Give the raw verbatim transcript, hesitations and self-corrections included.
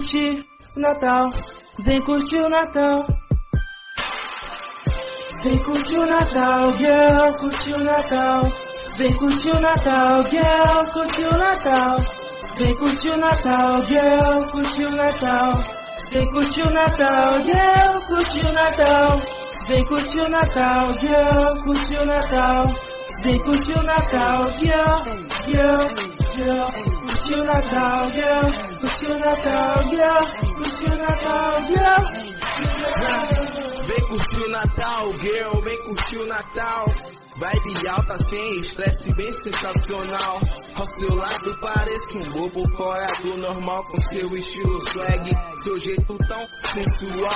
curtir o Natal, vem curtir o Natal. Vem curtir o Natal, girl, curtir o Natal. Vem curtir o Natal, girl, curtir o Natal. Vem curtir o Natal, girl, curtir o Natal. Vem curtir o Natal, girl, curtir o Natal. Vem curtir o Natal, girl, curtir o Natal. Vem curtir o Natal, girl, girl, girl. Curtir o Natal, girl, curtir o Natal, girl, curtir o Natal, girl. Vem curtir o Natal, girl, vem curtir o Natal. Vibe alta, sem estresse, bem sensacional. Ao seu lado parece um bobo fora do normal, com seu estilo swag, seu jeito tão sensual.